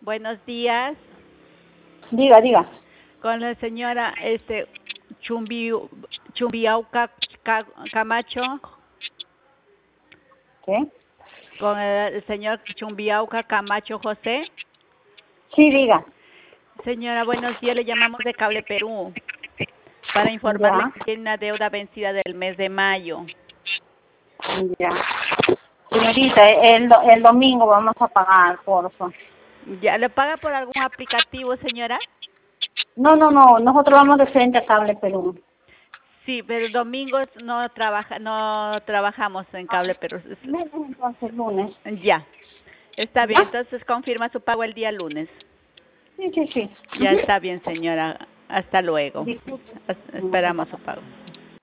Buenos días, Diga, diga. con la señora Chumbiauca Camacho, ¿Qué? con el señor Chumbiauca Camacho José. Sí, diga. Señora, buenos días, le llamamos de Cable Perú para informarle Ya, que tiene una deuda vencida del mes de mayo. ya. Señorita, el domingo vamos a pagar, por favor. ¿Ya le paga por algún aplicativo, señora? No, nosotros vamos de frente a Cable Perú. Sí, pero domingos no trabajamos en Cable Perú. Lunes, entonces, lunes. Ya, está bien, ¿Ya? entonces confirma su pago el día lunes. Sí. Ya está bien, señora. Hasta luego. Disculpe. Esperamos su pago.